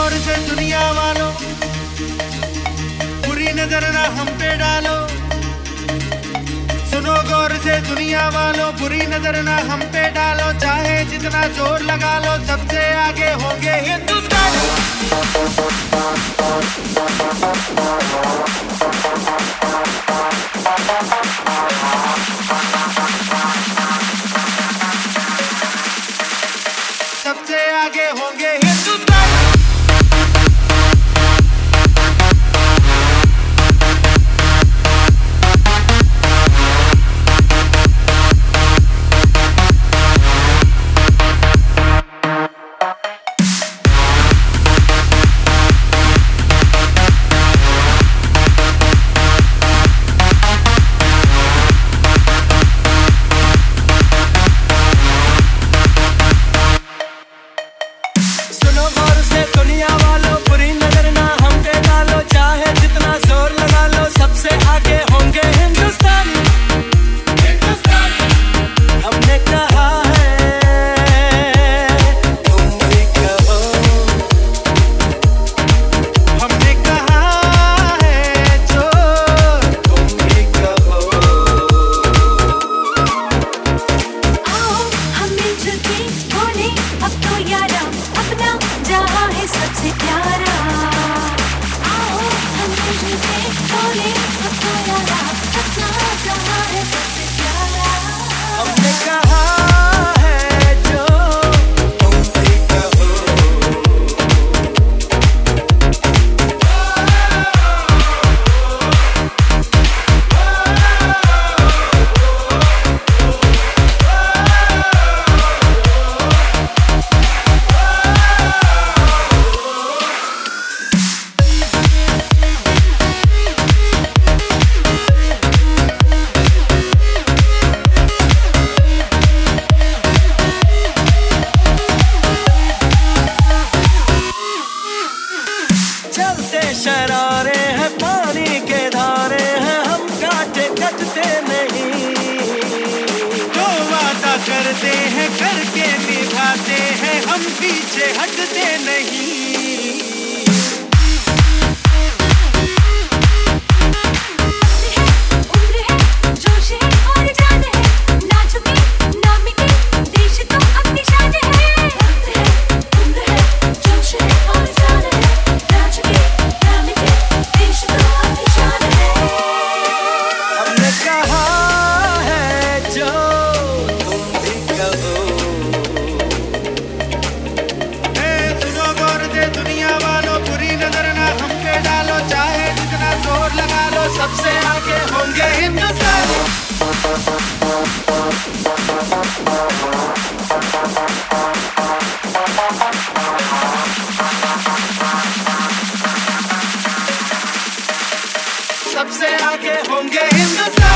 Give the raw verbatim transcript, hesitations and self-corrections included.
गौर से दुनिया वालों, बुरी नजर ना हम पे डालो। सुनो गौर से दुनिया वालों, बुरी नजर ना हम पे डालो। चाहे जितना जोर लगा लो, सबसे आगे होंगे हिंदुस्तान। सबसे आगे होंगे हिंदुस्तान। सबसे प्यारा आओ हम तुझे बोले अपना यारा अपना जहां है सबसे प्यारा। हमने कहा है जो तुम भी कहो। शरारे हैं पानी के धारे हैं, हम काटे कटते नहीं। जो वादा करते हैं करके निभाते हैं, हम पीछे हटते नहीं। सबसे आगे होंगे हिंदुस्तान। सबसे आगे होंगे हिंदुस्तान।